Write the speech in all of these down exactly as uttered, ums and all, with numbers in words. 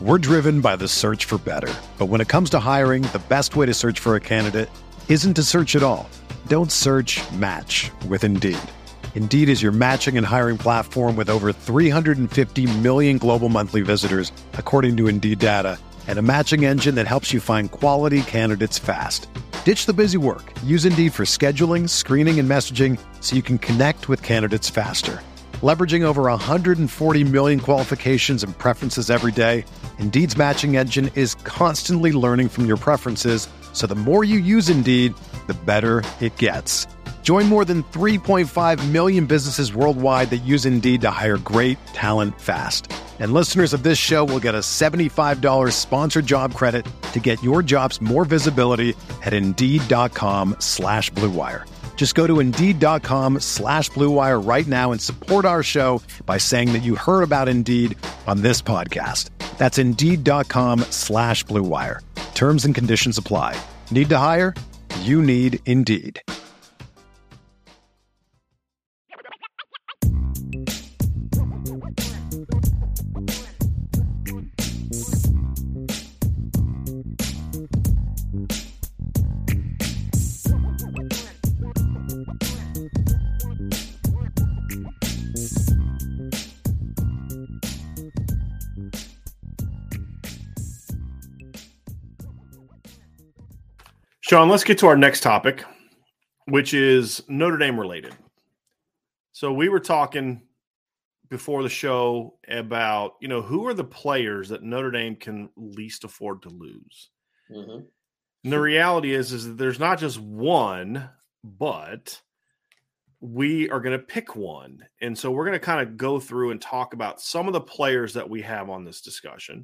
We're driven by the search for better. But when it comes to hiring, the best way to search for a candidate isn't to search at all. Don't search, match with Indeed. Indeed is your matching and hiring platform with over three hundred fifty million global monthly visitors, according to Indeed data, and a matching engine that helps you find quality candidates fast. Ditch the busy work. Use Indeed for scheduling, screening, and messaging so you can connect with candidates faster. Leveraging over one hundred forty million qualifications and preferences every day, Indeed's matching engine is constantly learning from your preferences, so the more you use Indeed, the better it gets. Join more than three point five million businesses worldwide that use Indeed to hire great talent fast. And listeners of this show will get a seventy-five dollars sponsored job credit to get your jobs more visibility at Indeed.com slash Blue Wire. Just go to Indeed.com slash Blue Wire right now and support our show by saying that you heard about Indeed on this podcast. That's Indeed.com slash Blue Wire. Terms and conditions apply. Need to hire? You need Indeed. Sean, let's get to our next topic, which is Notre Dame related. So we were talking before the show about, you know, who are the players that Notre Dame can least afford to lose? Mm-hmm. And the reality is, is that there's not just one, but we are going to pick one. And so we're going to kind of go through and talk about some of the players that we have on this discussion,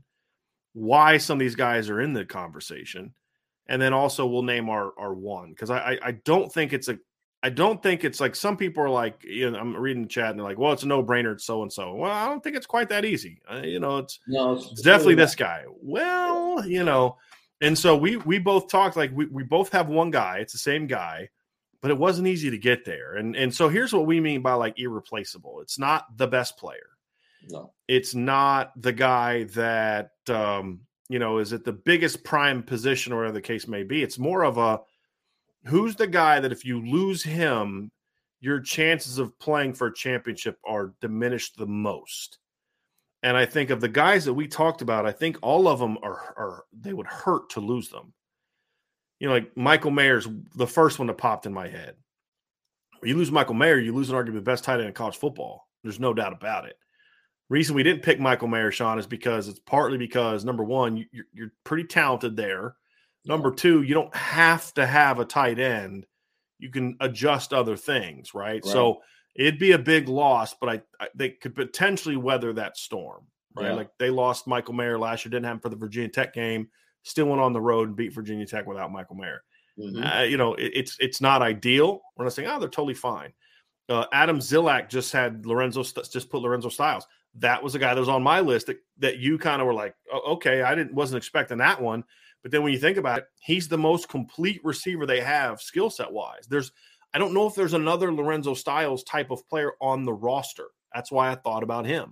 why some of these guys are in the conversation. And then also we'll name our, our one, because I, I I don't think it's a I don't think it's like some people are like, you know, I'm reading the chat and they're like, well, it's a no brainer. It's so and so. Well, I don't think it's quite that easy. Uh, you know, it's, no, it's, it's definitely this guy. Well, you know, and so we we both talked like we, we both have one guy. It's the same guy, but it wasn't easy to get there. And and so here's what we mean by like irreplaceable. It's not the best player. No, it's not the guy that um, you know, is it the biggest prime position or whatever the case may be. It's more of a, who's the guy that if you lose him, your chances of playing for a championship are diminished the most. And I think of the guys that we talked about, I think all of them are, are they would hurt to lose them. You know, like Michael Mayer's the first one that popped in my head. When you lose Michael Mayer, you lose an arguably the best tight end in college football. There's no doubt about it. Reason we didn't pick Michael Mayer, Sean, is because it's partly because, number one, you're, you're pretty talented there. Number two, you don't have to have a tight end. You can adjust other things, right? right. So it'd be a big loss, but I, I they could potentially weather that storm, right? Yeah. Like they lost Michael Mayer last year, didn't have him for the Virginia Tech game, still went on the road and beat Virginia Tech without Michael Mayer. Mm-hmm. Uh, you know, it, it's it's not ideal. We're not saying, oh, they're totally fine. Uh, Adam Zillak just had Lorenzo, just put Lorenzo Styles. That was a guy that was on my list that, that you kind of were like, oh, okay, I didn't wasn't expecting that one. But then when you think about it, he's the most complete receiver they have skill set wise. There's, I don't know if there's another Lorenzo Styles type of player on the roster. That's why I thought about him.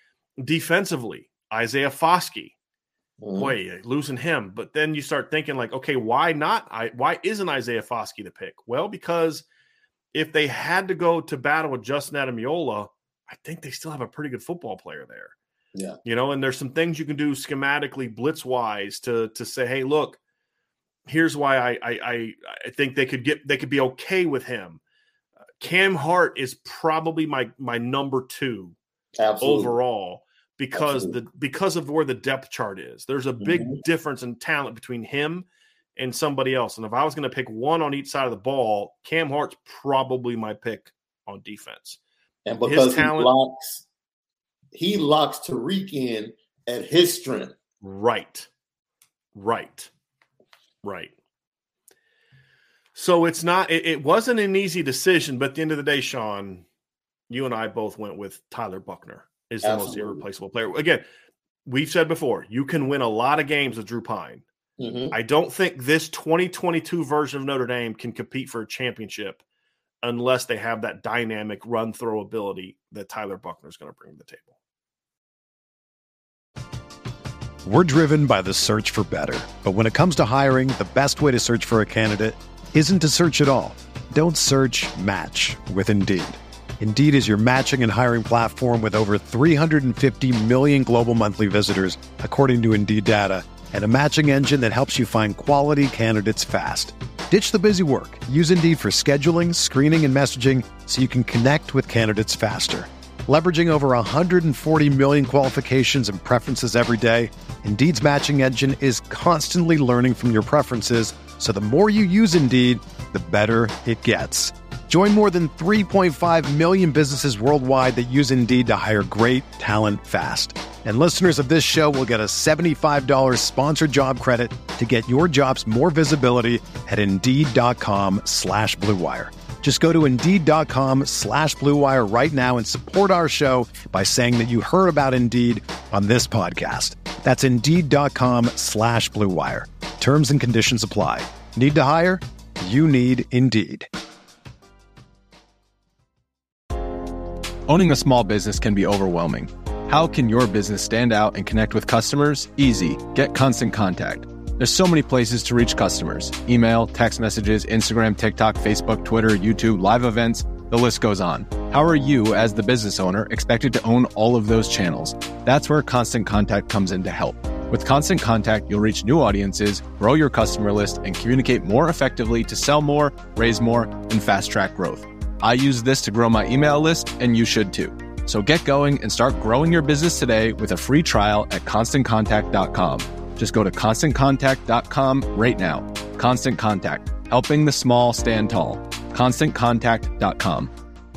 Defensively, Isaiah Foskey. Mm-hmm. Boy, losing him. But then you start thinking like, okay, why not? I why isn't Isaiah Foskey the pick? Well, because if they had to go to battle with Justin Adamiola, I think they still have a pretty good football player there. Yeah. You know, and there's some things you can do schematically, blitz wise to, to say, hey, look, here's why I, I, I think they could get, they could be okay with him. Uh, Cam Hart is probably my, my number two Absolutely. overall because Absolutely. the, because of where the depth chart is. There's a big mm-hmm. difference in talent between him and somebody else. And if I was going to pick one on each side of the ball, Cam Hart's probably my pick on defense. And because talent, he locks, he locks Tariq in at his strength. Right. Right. Right. So it's not, it, it wasn't an easy decision, but at the end of the day, Sean, you and I both went with Tyler Buchner is the Absolutely. most irreplaceable player. Again, we've said before, you can win a lot of games with Drew Pine. Mm-hmm. I don't think this twenty twenty-two version of Notre Dame can compete for a championship unless they have that dynamic run throw ability that Tyler Buchner is going to bring to the table. We're driven by the search for better. But when it comes to hiring, the best way to search for a candidate isn't to search at all. Don't search, match with Indeed. Indeed is your matching and hiring platform with over three hundred fifty million global monthly visitors, according to Indeed data, and a matching engine that helps you find quality candidates fast. Ditch the busy work. Use Indeed for scheduling, screening, and messaging so you can connect with candidates faster. Leveraging over one hundred forty million qualifications and preferences every day, Indeed's matching engine is constantly learning from your preferences, so the more you use Indeed, the better it gets. Join more than three point five million businesses worldwide that use Indeed to hire great talent fast. And listeners of this show will get a seventy-five dollars sponsored job credit to get your jobs more visibility at Indeed.com slash Blue Wire. Just go to Indeed.com slash Blue Wire right now and support our show by saying that you heard about Indeed on this podcast. That's Indeed.com slash Blue Wire. Terms and conditions apply. Need to hire? You need Indeed. Owning a small business can be overwhelming. How can your business stand out and connect with customers? Easy. Get Constant Contact. There's so many places to reach customers. Email, text messages, Instagram, TikTok, Facebook, Twitter, YouTube, live events, the list goes on. How are you, as the business owner, expected to own all of those channels? That's where Constant Contact comes in to help. With Constant Contact, you'll reach new audiences, grow your customer list, and communicate more effectively to sell more, raise more, and fast-track growth. I use this to grow my email list, and you should too. So get going and start growing your business today with a free trial at constant contact dot com. Just go to constant contact dot com right now. Constant Contact, helping the small stand tall. constant contact dot com.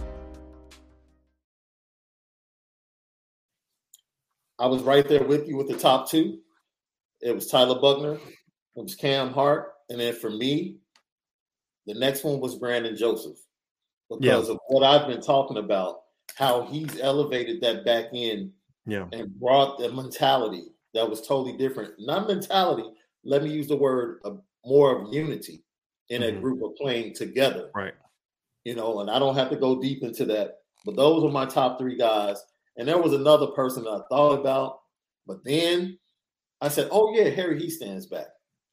I was right there with you with the top two. It was Tyler Buchner, it was Cam Hart, and then for me, the next one was Brandon Joseph. Because yeah. of what I've been talking about, how he's elevated that back end yeah. and brought the mentality that was totally different. Not mentality, let me use the word of more of unity in mm-hmm. a group of playing together. Right. You know, and I don't have to go deep into that, but those are my top three guys. And there was another person that I thought about, but then I said, oh, yeah, Harry Hiestands back.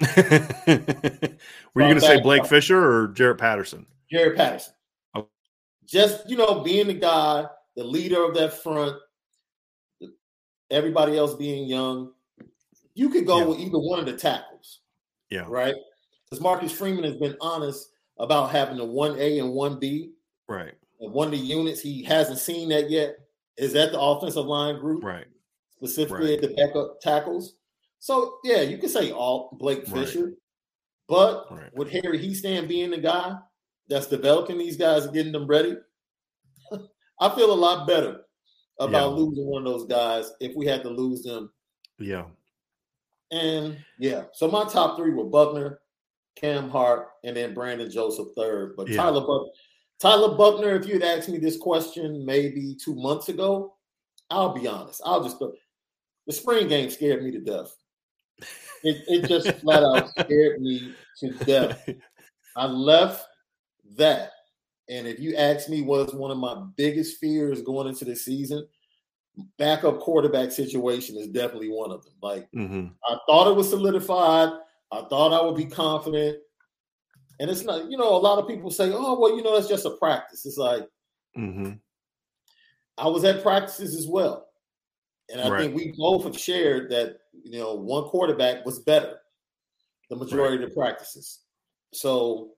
Were you going to say Blake up. Fisher or Jarrett Patterson? Jarrett Patterson. Oh. Just, you know, being the guy, the leader of that front, everybody else being young, you could go yeah. with either one of the tackles. Yeah. Right? Because Marcus Freeman has been honest about having a one A and one B. Right. And one of the units, he hasn't seen that yet, is at the offensive line group. Right. Specifically right. at the backup tackles. So, yeah, you could say all Blake Fisher. Right. But right. with Harry Hiestand being the guy that's developing these guys and getting them ready, I feel a lot better about yeah. losing one of those guys if we had to lose them. Yeah. And, yeah, so my top three were Buchner, Cam Hart, and then Brandon Joseph third. But yeah. Tyler Buchner, Tyler Buchner, if you'd asked me this question maybe two months ago, I'll be honest. I'll just – the spring game scared me to death. It, it just flat out scared me to death. I left that. And if you ask me what's one of my biggest fears going into the season, backup quarterback situation is definitely one of them. Like, mm-hmm. I thought it was solidified. I thought I would be confident. And it's not, you know, a lot of people say, oh, well, you know, that's just a practice. It's like, mm-hmm. I was at practices as well. And I right. think we both have shared that, you know, one quarterback was better the majority right. of the practices. So.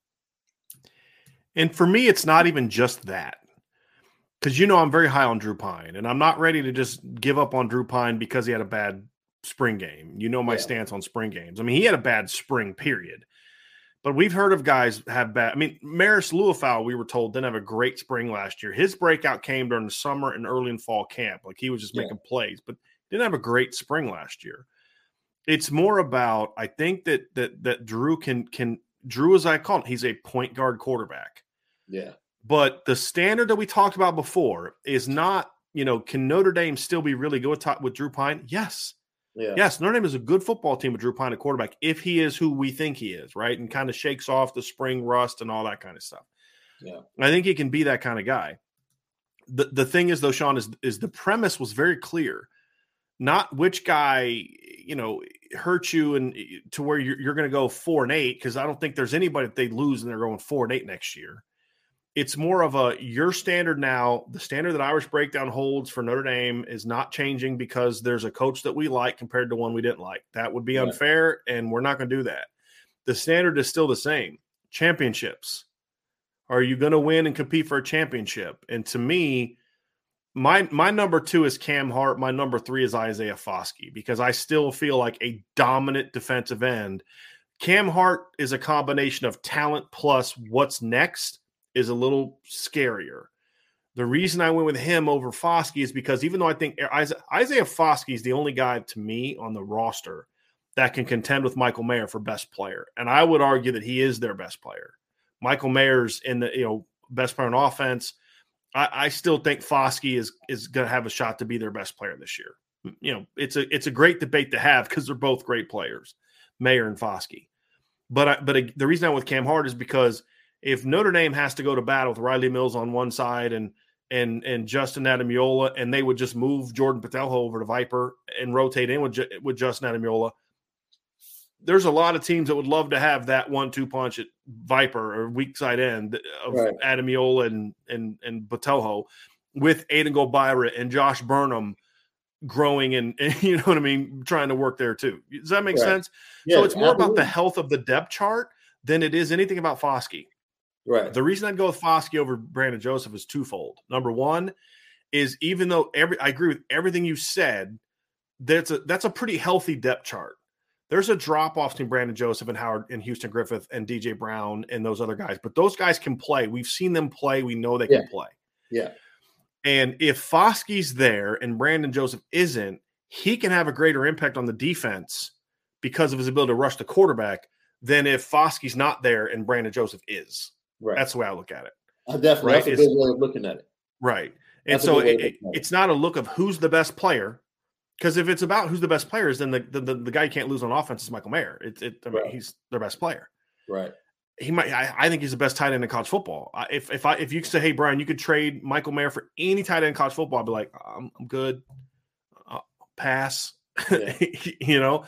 And for me, it's not even just that. Because, you know, I'm very high on Drew Pine. And I'm not ready to just give up on Drew Pine because he had a bad spring game. You know my yeah. stance on spring games. I mean, he had a bad spring, period. But we've heard of guys have bad – I mean, Maris Luafau, we were told, didn't have a great spring last year. His breakout came during the summer and early in fall camp. Like, he was just yeah. making plays. But didn't have a great spring last year. It's more about – I think that that that Drew can – can Drew, as I call him, he's a point guard quarterback. Yeah. But the standard that we talked about before is not, you know, can Notre Dame still be really good with, with Drew Pine? Yes. Yeah. Yes, Notre Dame is a good football team with Drew Pine at quarterback if he is who we think he is, right? And kind of shakes off the spring rust and all that kind of stuff. Yeah. I think he can be that kind of guy. The the thing is, though, Sean, is, is the premise was very clear. Not which guy, you know, hurt you and to where you're, you're going to go four and eight. Cause I don't think there's anybody that they lose and they're going four and eight next year. It's more of a, your standard now, the standard that Irish Breakdown holds for Notre Dame is not changing because there's a coach that we like compared to one we didn't like. That would be Yeah. unfair. And we're not going to do that. The standard is still the same. Championships. Are you going to win and compete for a championship? And to me, My my number two is Cam Hart. My number three is Isaiah Foskey because I still feel like a dominant defensive end. Cam Hart is a combination of talent plus what's next is a little scarier. The reason I went with him over Foskey is because even though I think Isaiah Foskey is the only guy to me on the roster that can contend with Michael Mayer for best player, and I would argue that he is their best player. Michael Mayer's in the you know best player on offense. I, I still think Foskey is is going to have a shot to be their best player this year. You know, it's a it's a great debate to have because they're both great players, Mayer and Foskey. But I, but a, the reason I went with Cam Hart is because if Notre Dame has to go to battle with Riley Mills on one side and and and Justin Adamiola, and they would just move Jordan Patelho over to Viper and rotate in with with Justin Adamiola, there's a lot of teams that would love to have that one two punch at Viper or weak side end of right. Adamiola and and and Botelho with Aiden Gobira and Josh Burnham growing and, and you know what I mean, trying to work there too. Does that make right. sense? Yeah, so it's more absolutely. about the health of the depth chart than it is anything about Foskey. Right. The reason I'd go with Foskey over Brandon Joseph is twofold. Number one is even though every I agree with everything you said, that's a that's a pretty healthy depth chart. There's a drop-off between Brandon Joseph and Howard and Houston Griffith and D J Brown and those other guys. But those guys can play. We've seen them play. We know they yeah. can play. Yeah. And if Foskey's there and Brandon Joseph isn't, he can have a greater impact on the defense because of his ability to rush the quarterback than if Foskey's not there and Brandon Joseph is. Right. That's the way I look at it. Uh, definitely. Right? That's a it's, good way of looking at it. Right. And That's so it, it, it's not a look of who's the best player. Because if it's about who's the best players, then the, the the the guy you can't lose on offense is Michael Mayer. It, it I mean, right. he's their best player. Right. He might. I, I think he's the best tight end in college football. I, if if I if you say, hey Brian, you could trade Michael Mayer for any tight end in college football, I'd be like, I'm, I'm good. I'll pass. Yeah. You know.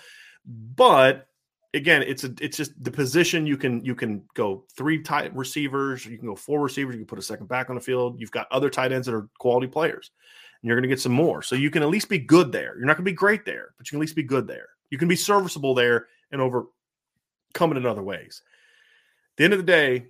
But again, it's a it's just the position you can you can go three tight receivers, you can go four receivers, you can put a second back on the field. You've got other tight ends that are quality players. You're going to get some more. So you can at least be good there. You're not going to be great there, but you can at least be good there. You can be serviceable there and overcome it in other ways. At the end of the day,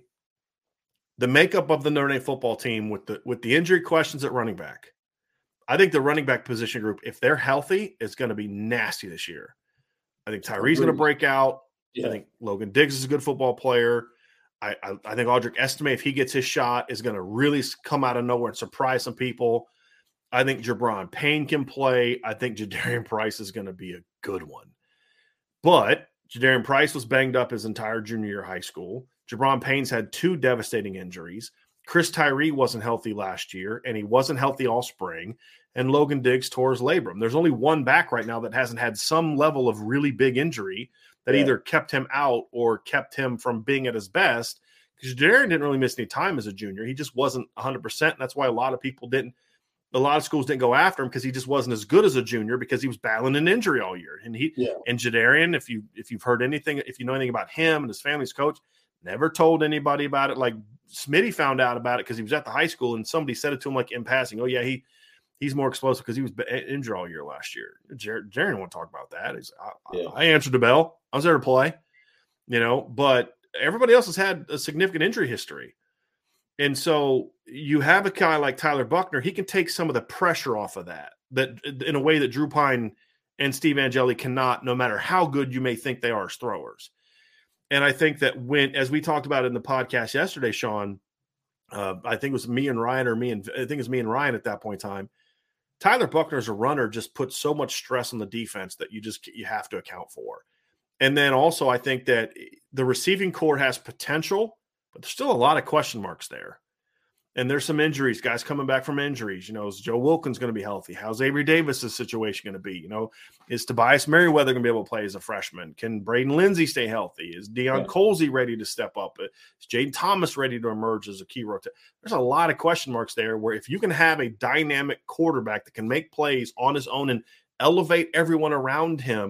the makeup of the Notre Dame football team with the with the injury questions at running back, I think the running back position group, if they're healthy, is going to be nasty this year. I think Tyree's going to break out. Yeah. I think Logan Diggs is a good football player. I, I, I think Audric Estime, if he gets his shot, is going to really come out of nowhere and surprise some people. I think Jabron Payne can play. I think Jadarian Price is going to be a good one. But Jadarian Price was banged up his entire junior year of high school. Jabron Payne's had two devastating injuries. Chris Tyree wasn't healthy last year, and he wasn't healthy all spring. And Logan Diggs tore his labrum. There's only one back right now that hasn't had some level of really big injury that yeah. either kept him out or kept him from being at his best. Because Jadarian didn't really miss any time as a junior. He just wasn't one hundred percent. And that's why a lot of people didn't. A lot of schools didn't go after him because he just wasn't as good as a junior because he was battling an injury all year. And he yeah. and Jadarian, if you if you've heard anything, if you know anything about him and his family's coach, never told anybody about it. Like Smitty found out about it because he was at the high school and somebody said it to him like in passing. Oh yeah, he he's more explosive because he was injured all year last year. Jadarian didn't want to talk about that. He's, I, yeah. I answered the bell. I was there to play, you know. But everybody else has had a significant injury history. And so you have a guy like Tyler Buchner, he can take some of the pressure off of that, that in a way that Drew Pine and Steve Angeli cannot, no matter how good you may think they are as throwers. And I think that when, as we talked about in the podcast yesterday, Sean, uh, I think it was me and Ryan or me and I think it was me and Ryan at that point in time, Tyler Buchner as a runner just puts so much stress on the defense that you just, you have to account for. And then also I think that the receiving core has potential, but there's still a lot of question marks there. And there's some injuries, guys coming back from injuries. You know, is Joe Wilkins going to be healthy? How's Avery Davis's situation going to be? You know, is Tobias Merriweather going to be able to play as a freshman? Can Braden Lindsey stay healthy? Is Deion yeah. Colsey ready to step up? Is Jaden Thomas ready to emerge as a key rotator? There's a lot of question marks there where if you can have a dynamic quarterback that can make plays on his own and elevate everyone around him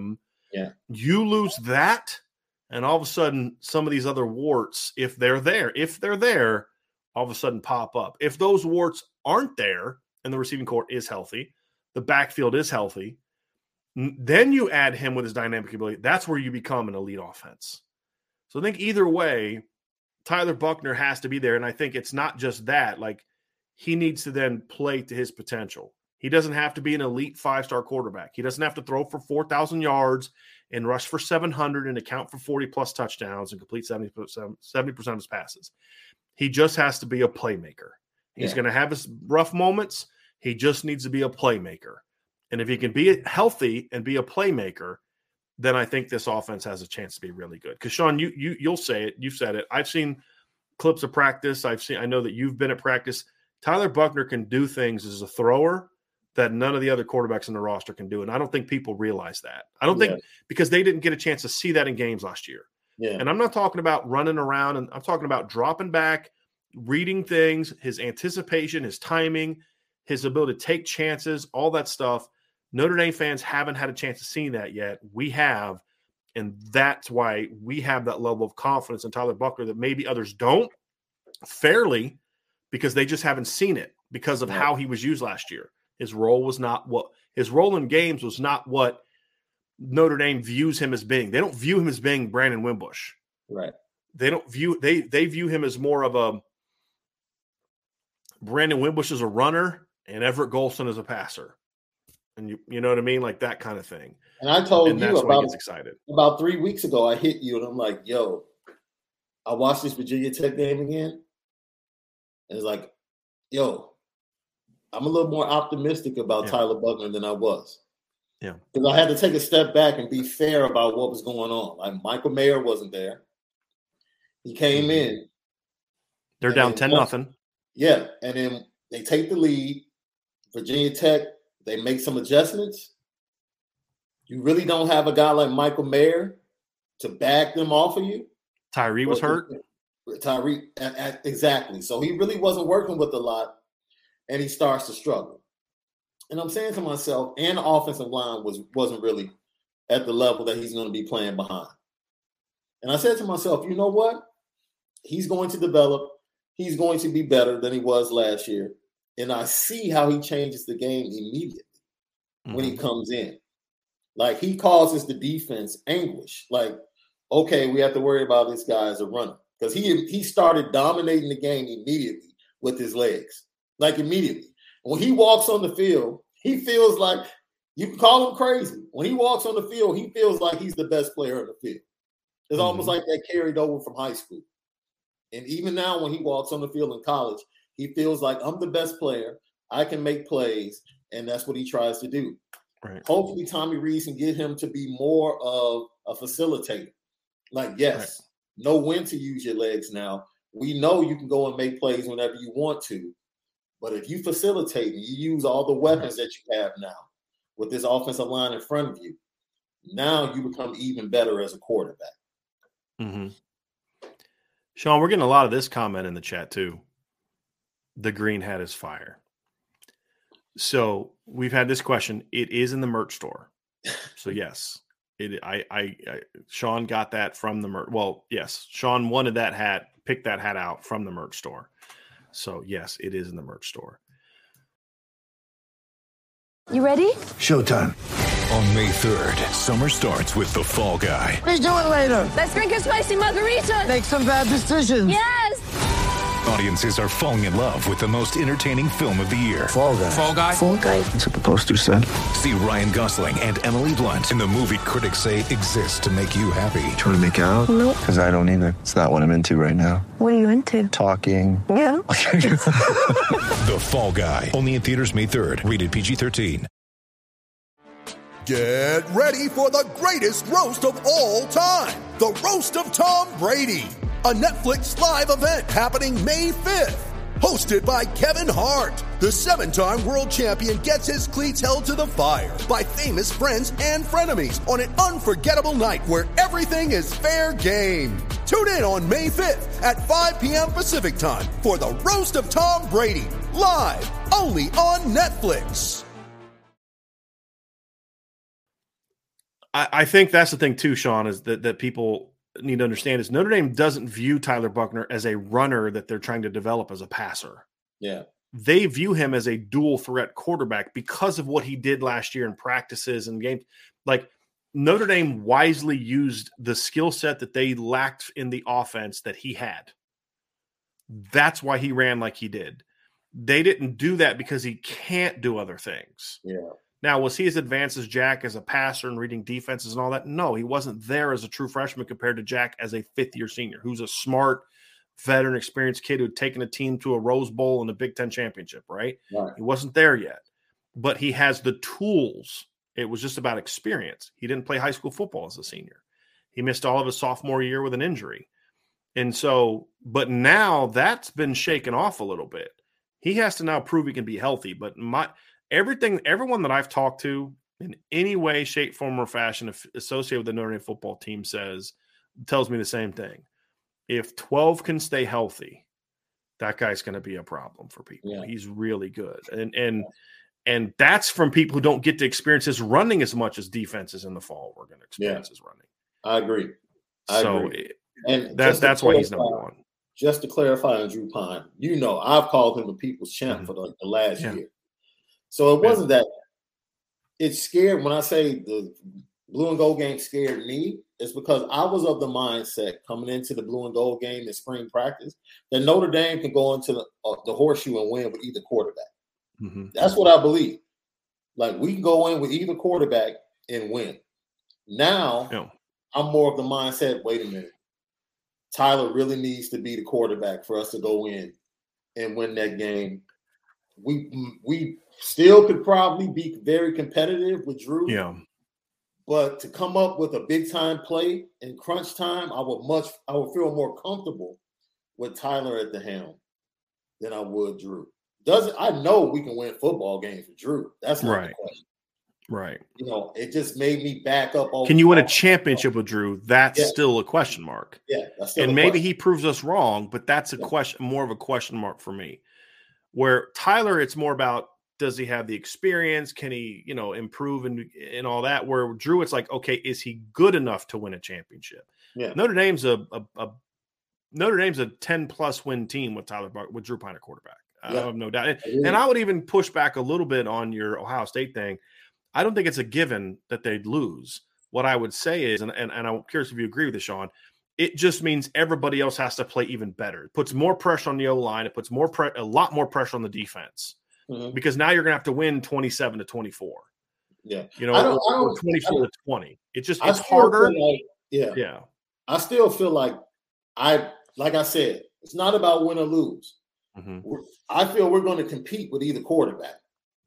Yeah. You lose that, and all of a sudden, some of these other warts, if they're there, if they're there, all of a sudden pop up. If those warts aren't there and the receiving corps is healthy, the backfield is healthy, then you add him with his dynamic ability. That's where you become an elite offense. So I think either way, Tyler Buchner has to be there. And I think it's not just that. Like, he needs to then play to his potential. He doesn't have to be an elite five-star quarterback. He doesn't have to throw for four thousand yards and rush for seven hundred and account for forty-plus touchdowns and complete seventy percent, seventy percent of his passes. He just has to be a playmaker. He's yeah. going to have his rough moments. He just needs to be a playmaker. And if he can be healthy and be a playmaker, then I think this offense has a chance to be really good. Because, Sean, you, you, you'll say it. You've said it. I've seen clips of practice. I've seen. I know that you've been at practice. Tyler Buchner can do things as a thrower that none of the other quarterbacks in the roster can do. And I don't think people realize that. I don't yeah. think – because they didn't get a chance to see that in games last year. Yeah. And I'm not talking about running around. And I'm talking about dropping back, reading things, his anticipation, his timing, his ability to take chances, all that stuff. Notre Dame fans haven't had a chance to see that yet. We have, and that's why we have that level of confidence in Tyler Buchner that maybe others don't, fairly, because they just haven't seen it because of how he was used last year. His role was not what his role in games was not what Notre Dame views him as being. They don't view him as being Brandon Wimbush. Right. They don't view they they view him as more of a Brandon Wimbush as a runner and Everett Golson as a passer. And you you know what I mean? Like that kind of thing. And I told and you that's about, gets excited. about three weeks ago, I hit you and I'm like, yo, I watched this Virginia Tech game again. And it's like, yo, I'm a little more optimistic about yeah. Tyler Buchner than I was. Yeah. Because I had to take a step back and be fair about what was going on. Like Michael Mayer wasn't there. He came mm-hmm. in. They're down ten nothing. Yeah. And then they take the lead. Virginia Tech, they make some adjustments. You really don't have a guy like Michael Mayer to back them off of you. Tyree was hurt. Tyree, exactly. So he really wasn't working with a lot, and he starts to struggle. And I'm saying to myself, and the offensive line was, wasn't really at the level that he's going to be playing behind. And I said to myself, you know what? He's going to develop. He's going to be better than he was last year. And I see how he changes the game immediately mm-hmm. when he comes in. Like, he causes the defense anguish. Like, okay, we have to worry about this guy as a runner. Because he he started dominating the game immediately with his legs. Like, immediately. When he walks on the field, he feels like, you can call him crazy. When he walks on the field, he feels like he's the best player on the field. It's mm-hmm. almost like that carried over from high school. And even now when he walks on the field in college, he feels like, I'm the best player. I can make plays. And that's what he tries to do. Right. Hopefully Tommy Rees can get him to be more of a facilitator. Like, yes, right. know when to use your legs now. We know you can go and make plays whenever you want to. But if you facilitate and you use all the weapons that you have now with this offensive line in front of you, now you become even better as a quarterback. Mm-hmm. Sean, we're getting a lot of this comment in the chat too. The green hat is fire. So we've had this question. It is in the merch store. So yes, it. I, I, I Sean got that from the merch. Well, yes, Sean wanted that hat, picked that hat out from the merch store. So yes, it is in the merch store. You ready? Showtime. On May third, summer starts with The Fall Guy. Let's do it later. Let's drink a spicy margarita. Make some bad decisions. Yes. Audiences are falling in love with the most entertaining film of the year. Fall Guy. Fall Guy. Fall Guy. That's what the poster said. See Ryan Gosling and Emily Blunt in the movie critics say exists to make you happy. Trying to make it out? Nope. Because I don't either. It's not what I'm into right now. What are you into? Talking. Yeah. The Fall Guy. Only in theaters May third. Rated P G thirteen. Get ready for the greatest roast of all time. The Roast of Tom Brady. A Netflix live event happening May fifth. Hosted by Kevin Hart. The seven-time world champion gets his cleats held to the fire by famous friends and frenemies on an unforgettable night where everything is fair game. Tune in on May fifth at five p.m. Pacific time for the Roast of Tom Brady. Live only on Netflix. I, I think that's the thing too, Sean, is that, that people need to understand is Notre Dame doesn't view Tyler Buchner as a runner that they're trying to develop as a passer. Yeah. They view him as a dual threat quarterback because of what he did last year in practices and games. Like Notre Dame wisely used the skill set that they lacked in the offense that he had. That's why he ran like he did. They didn't do that because he can't do other things. Yeah. Now, was he as advanced as Jack as a passer and reading defenses and all that? No, he wasn't there as a true freshman compared to Jack as a fifth-year senior, who's a smart, veteran, experienced kid who had taken a team to a Rose Bowl and a Big Ten championship, right? Right. He wasn't there yet. But he has the tools. It was just about experience. He didn't play high school football as a senior. He missed all of his sophomore year with an injury. And so, but now that's been shaken off a little bit. He has to now prove he can be healthy. But my everything, everyone that I've talked to in any way, shape, form, or fashion associated with the Notre Dame football team says, tells me the same thing. If twelve can stay healthy, that guy's going to be a problem for people. Yeah. He's really good. And, and, and that's from people who don't get to experience his running as much as defenses in the fall. We're going to experience Yeah. his running. I agree. I so agree. It, and that's, that's clarify, why he's number one. Just to clarify on Drew Pine, you know, I've called him the people's champ Mm-hmm. for the, the last Yeah. year. So it wasn't yeah. that it scared when I say the blue and gold game scared me, it's because I was of the mindset coming into the blue and gold game in spring practice that Notre Dame can go into the, uh, the horseshoe and win with either quarterback. Mm-hmm. That's what I believe. Like we can go in with either quarterback and win. Now Yeah. I'm more of the mindset, wait a minute. Tyler really needs to be the quarterback for us to go in and win that game. We we still could probably be very competitive with Drew. Yeah. But to come up with a big time play in crunch time, I would much I would feel more comfortable with Tyler at the helm than I would Drew. Doesn't I know we can win football games with Drew. That's not right. the question. Right. You know, it just made me back up. Over Can you win a championship with Drew? That's yeah. still a question mark. Yeah. That's still and a maybe question. he proves us wrong, but that's a yeah. question, more of a question mark for me. Where Tyler, it's more about, does he have the experience? Can he, you know, improve and, and all that? Where Drew, it's like, okay, is he good enough to win a championship? Yeah. Notre Dame's a, a, a Notre Dame's a ten plus win team with Tyler Bar- with Drew Pine at quarterback. Yeah. I have no doubt. And, and I would even push back a little bit on your Ohio State thing. I don't think it's a given that they'd lose. What I would say is, and, and, and I'm curious if you agree with this, Sean, it just means everybody else has to play even better. It puts more pressure on the O-line. It puts more pre- a lot more pressure on the defense mm-hmm. because now you're going to have to win twenty-seven to twenty-four. Yeah. You know, I don't, or, I don't, or twenty-four to twenty. It's just, I it's harder. Like, yeah. Yeah. I still feel like I, like I said, it's not about win or lose. Mm-hmm. I feel we're going to compete with either quarterback.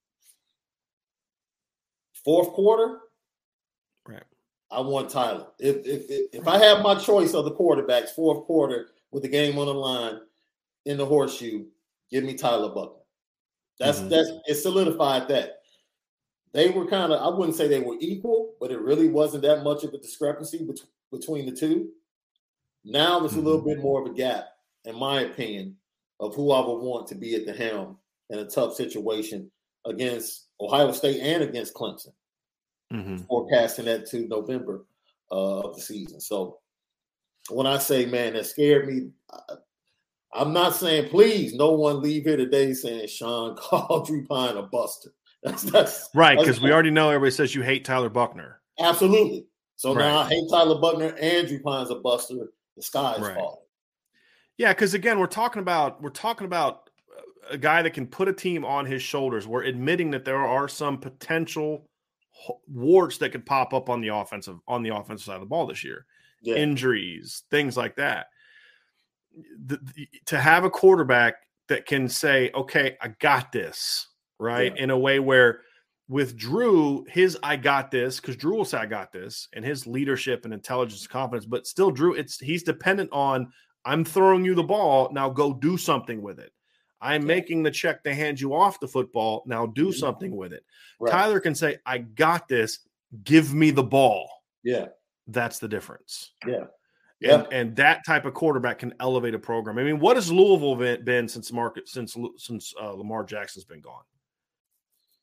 Fourth quarter, right? I want Tyler. If, if if if I have my choice of the quarterbacks, fourth quarter with the game on the line in the horseshoe, give me Tyler Buchner. That's mm-hmm. that's it solidified that they were kind of, I wouldn't say they were equal, but it really wasn't that much of a discrepancy bet- between the two. Now there's mm-hmm. a little bit more of a gap, in my opinion, of who I would want to be at the helm in a tough situation against Ohio State and against Clemson, mm-hmm. forecasting that to November uh, of the season. So when I say, man, that scared me, I, I'm not saying, please, no one leave here today saying Sean called Drew Pine a buster. That's, that's right, because we already know everybody says you hate Tyler Buchner. Absolutely. So right. now I hate Tyler Buchner and Drew Pine's a buster. The sky is right. falling. Yeah, because again, we're talking about we're talking about a guy that can put a team on his shoulders. We're admitting that there are some potential warts that could pop up on the offensive on the offensive side of the ball this year, yeah. injuries, things like that. The, the, to have a quarterback that can say, "Okay, I got this," right, yeah. in a way where with Drew, his "I got this," because Drew will say, "I got this," and his leadership and intelligence, and confidence, but still, Drew, it's he's dependent on, I'm throwing you the ball, now go do something with it. I'm making the check to hand you off the football. Now do something with it. Right. Tyler can say, I got this. Give me the ball. Yeah. That's the difference. Yeah. And, yeah. and that type of quarterback can elevate a program. I mean, what has Louisville been since market since since uh, Lamar Jackson's been gone?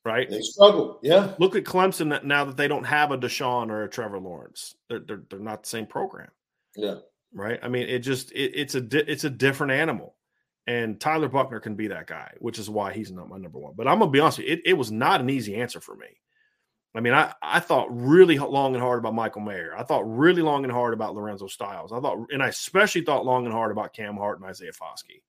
right? They struggle. Yeah. Look at Clemson now that they don't have a Deshaun or a Trevor Lawrence. They're they're, they're not the same program. Yeah. Right. I mean, it just it, it's a di- it's a different animal, and Tyler Buchner can be that guy, which is why he's not my number one. But I'm gonna be honest with you, it, it was not an easy answer for me. I mean, I, I thought really long and hard about Michael Mayer. I thought really long and hard about Lorenzo Styles. I thought, and I especially thought long and hard about Cam Hart and Isaiah Foskey.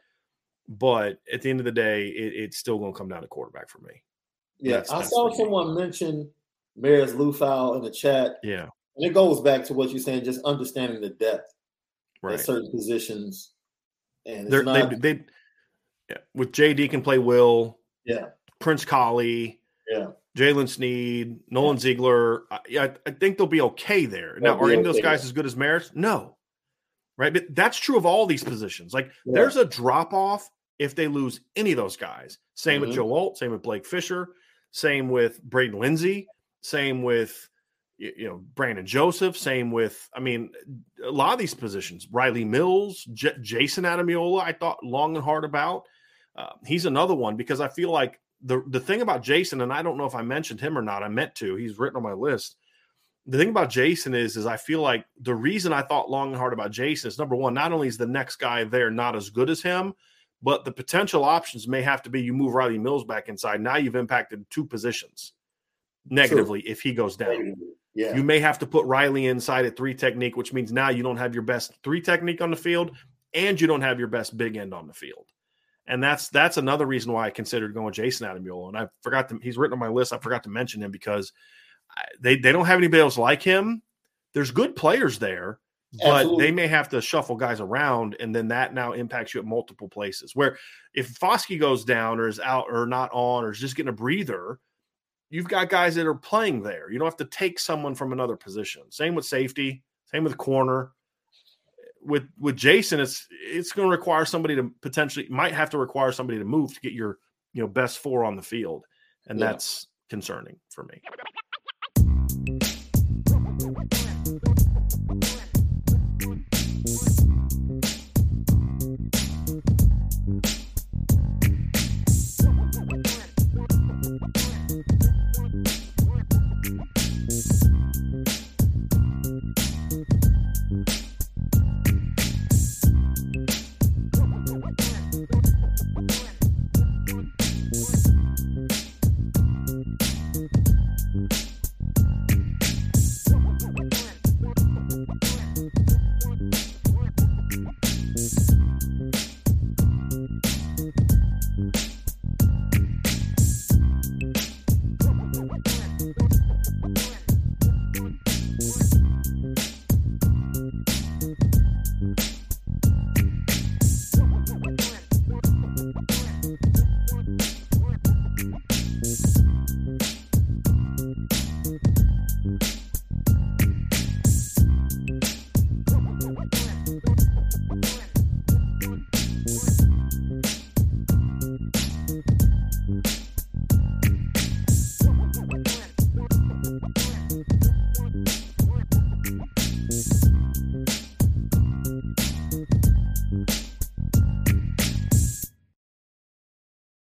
But at the end of the day, it, it's still going to come down to quarterback for me. Yeah, that's, I that's saw someone mention Maris Lufau in the chat. Yeah. And it goes back to what you're saying, just understanding the depth right. at certain positions. And it's not, they, they, yeah, with J D can play Will. Yeah. Prince Collie. Yeah. Jalen Sneed, Nolan yeah. Ziegler. I, I think they'll be okay there. Now, are any of those guys as good as Maris? No. Right? But that's true of all these positions. Like, yeah. there's a drop-off if they lose any of those guys. Same mm-hmm. with Joe Alt, same with Blake Fisher, same with Braden Lindsey, same with, you know, Brandon Joseph, same with, I mean, a lot of these positions. Riley Mills, J- Jason Adamiola, I thought long and hard about. Uh, he's another one because I feel like The the thing about Jason, and I don't know if I mentioned him or not, I meant to. He's written on my list. The thing about Jason is, is I feel like the reason I thought long and hard about Jason is, number one, not only is the next guy there not as good as him, but the potential options may have to be you move Riley Mills back inside. Now you've impacted two positions negatively True. If he goes down. Yeah. You may have to put Riley inside at three technique, which means now you don't have your best three technique on the field, and you don't have your best big end on the field. And that's that's another reason why I considered going Jason Adamiola. And I forgot to, he's written on my list. I forgot to mention him because they, they don't have anybody else like him. There's good players there, but Absolutely. They may have to shuffle guys around, and then that now impacts you at multiple places. Where if Foskey goes down or is out or not on or is just getting a breather, you've got guys that are playing there. You don't have to take someone from another position. Same with safety, same with corner. With with Jason, it's it's going to require somebody to potentially might have to require somebody to move to get your you know best four on the field, and yeah. that's concerning for me.